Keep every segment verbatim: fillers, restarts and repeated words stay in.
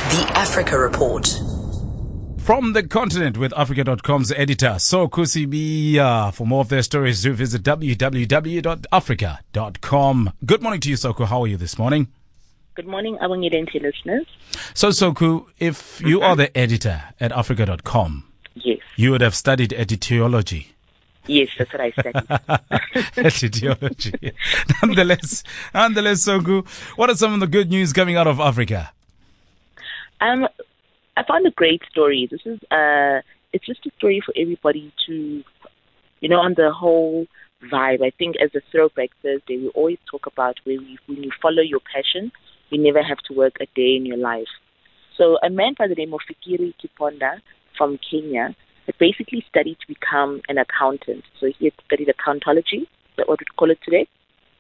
The Africa Report. From the continent with Africa dot com's editor, Soko Sibiya. For more of their stories, do visit w w w dot africa dot com. Good morning to you, Soko. How are you this morning? Good morning, Awangidenti listeners. So, Soko, if you are the editor at africa dot com, yes, you would have studied etiology. Yes, that's what I studied. Etiology. nonetheless, nonetheless, Soko, what are some of the good news coming out of Africa? Um, I found a great story. This is uh, it's just a story for everybody to, you know, on the whole vibe. I think as a Throwback Thursday, we always talk about where we, when you follow your passion, you never have to work a day in your life. So a man by the name of Fikiri Kiponda from Kenya had basically studied to become an accountant. So he had studied accountology. Is that what we call it today?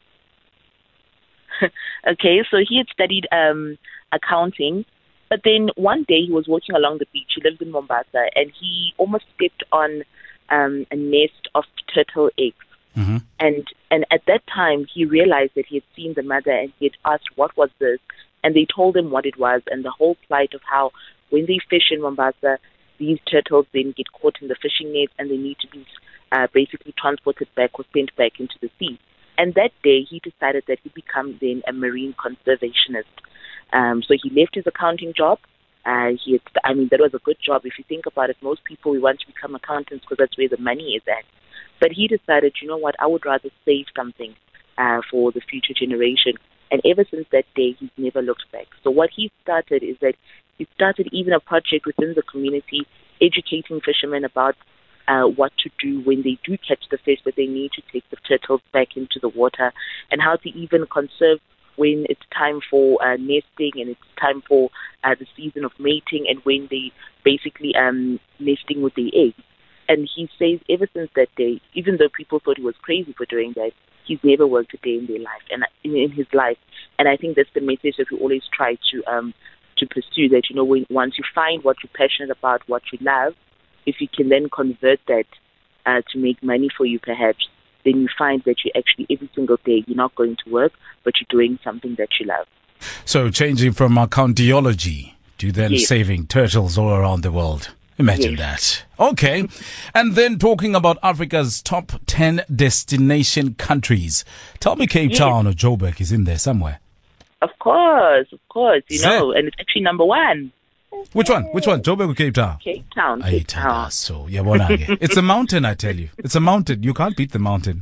Okay, so he had studied um, accounting. But then one day he was walking along the beach. He lived in Mombasa, and he almost stepped on um, a nest of turtle eggs. Mm-hmm. And and at that time, he realized that he had seen the mother, and he had asked, what was this? And they told him what it was, and the whole plight of how when they fish in Mombasa, these turtles then get caught in the fishing nets, and they need to be uh, basically transported back or sent back into the sea. And that day, he decided that he'd become then a marine conservationist. Um, so he left his accounting job. Uh, he had, I mean, that was a good job. If you think about it, most people, we want to become accountants because that's where the money is at. But he decided, you know what, I would rather save something uh, for the future generation. And ever since that day, he's never looked back. So what he started is that he started even a project within the community, educating fishermen about uh, what to do when they do catch the fish, that they need to take the turtles back into the water, and how to even conserve when it's time for uh, nesting and it's time for uh, the season of mating, and when they basically um nesting with the eggs. And he says ever since that day, even though people thought he was crazy for doing that, he's never worked a day in their life and in, in his life. And I think that's the message that we always try to um to pursue, that, you know, when once you find what you're passionate about, what you love, if you can then convert that uh, to make money for you, perhaps, then you find that you actually, every single day, you're not going to work, but you're doing something that you love. So changing from accountology to then Yes. saving turtles all around the world. Imagine Yes. that. Okay. And then talking about Africa's top ten destination countries. Tell me Cape Yes. Town or Joburg is in there somewhere. Of course, of course, you Is know, and it's actually number one. Which one? Which one? Joburg or Cape Town? Cape Town. Ay, Cape Town. so yabona-ke. It's a mountain, I tell you. It's a mountain. You can't beat the mountain.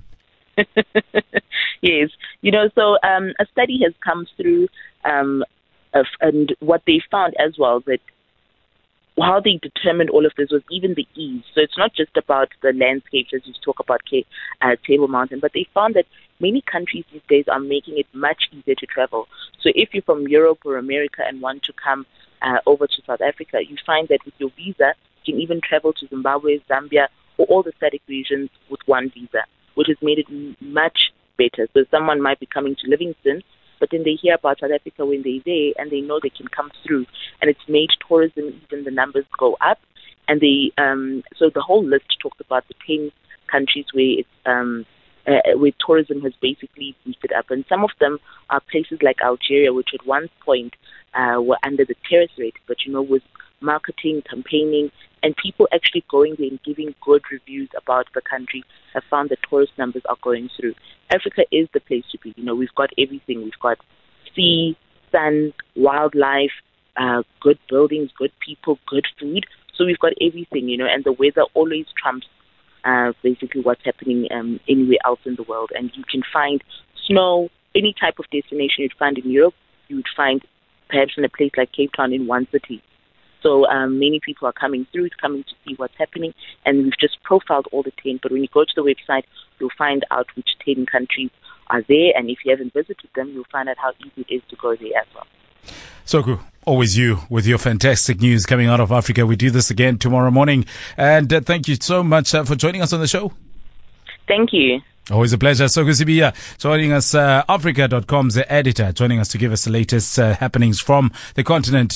Yes, you know, so um, a study has come through, um, of, and what they found as well, that how they determined all of this was even the ease. So it's not just about the landscapes, as you talk about Cape, uh, Table Mountain, but they found that many countries these days are making it much easier to travel. So if you're from Europe or America and want to come uh, over to South Africa, you find that with your visa, you can even travel to Zimbabwe, Zambia, or all the S A D C regions with one visa, which has made it m- much better. So someone might be coming to Livingston, but then they hear about South Africa when they're there, and they know they can come through. And it's made tourism, even the numbers go up. And they, um, so the whole list talks about the ten countries where it's, um, uh, where tourism has basically boosted up. And some of them are places like Algeria, which at one point uh, were under the terrorist rate, but, you know, with marketing, campaigning, and people actually going there and giving good reviews about the country, have found that tourist numbers are going through. Africa is the place to be. You know, we've got everything. We've got sea, sun, wildlife, uh, good buildings, good people, good food. So we've got everything, you know, and the weather always trumps uh, basically what's happening um, anywhere else in the world. And you can find snow, any type of destination you'd find in Europe, you would find perhaps in a place like Cape Town in one city. So um, many people are coming through, coming to see what's happening, and we've just profiled all the ten. But when you go to the website, you'll find out which ten countries are there, and if you haven't visited them, you'll find out how easy it is to go there as well. Soko, always you with your fantastic news coming out of Africa. We do this again tomorrow morning. And uh, thank you so much uh, for joining us on the show. Thank you. Always a pleasure. Soko Sibiya joining us, uh, africa dot com's editor, joining us to give us the latest uh, happenings from the continent.